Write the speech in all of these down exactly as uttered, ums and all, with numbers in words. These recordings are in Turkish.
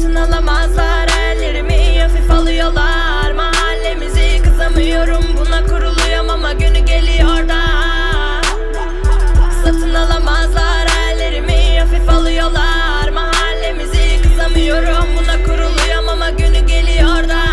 Satın alamazlar, hayallerimi hafif alıyorlar. Mahallemizi kızamıyorum, buna kuruluyum ama günü geliyor da. Satın alamazlar, hayallerimi hafif alıyorlar. Mahallemizi kızamıyorum, buna kuruluyum ama günü geliyor da.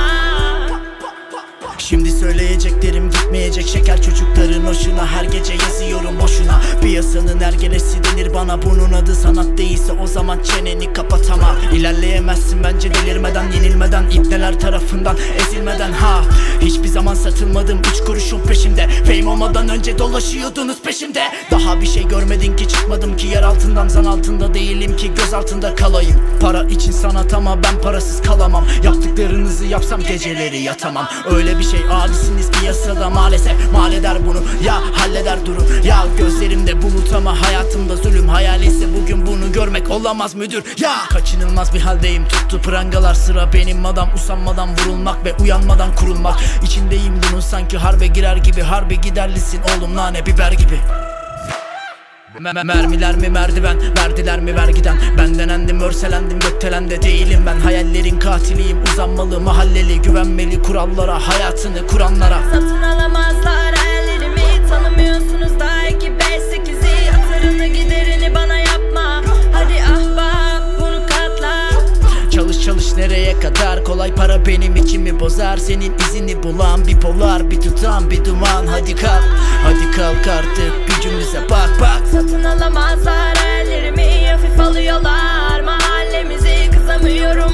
Şimdi söyleyeceklerim gitmeyecek, şeker çocukların hoşuna. Her gece yazıyorum boşuna. Piyasanın ergelesi denir bana, bunun adı sanat değilse o zaman çeneni kapat ama İlerleyemezsin bence delirmeden, yenilmeden, ipneler tarafından ezilmeden. Ha, hiçbir zaman satılmadım üç kuruşun peşinde. Fame olmadan önce dolaşıyordunuz peşimde. Daha bir şey görmedin ki, çıkmadım ki yer altından. Zan altında değilim ki göz altında kalayım. Para için sanat ama ben parasız kalamam. Yaptıklarınızı yapsam geceleri yatamam. Öyle bir şey adisiniz piyasada maalesef. Mal eder bunu ya halleder durum. Ya gözlerimde bulut ama hayatımda zulüm. Hayal ise bugün bunu görmek olamaz müdür. Ya kaçınılmaz bir haldeyim, tuttu prangalar sıra benim. Adam usanmadan vurulmak ve uyanmadan kurulmak. İçindeyim bunun sanki harbe girer gibi. Harbe giderlisin oğlum, nane biber gibi. Mermiler mi merdiven, verdiler mi vergiden? Ben denendim, örselendim, gökdelende değilim ben. Hayallerin katiliyim, uzanmalı, mahalleli, güvenmeli kurallara, hayatını kuranlara. Satın alamazlar, hayallerimi tanımıyorsunuz daha iki beş sekizi. Yatırını giderini bana yapma, hadi ahbap bunu katla. Çalış çalış nereye kadar, kolay para benim içimi bozar. Senin izini bulan bir polar, bir tutan bir duman. Hadi kalk, hadi kalk artık gücümüze bak bak. Satın alamazlar, hayallerimi hafif alıyorlar. Mahallemizi kızamıyorum,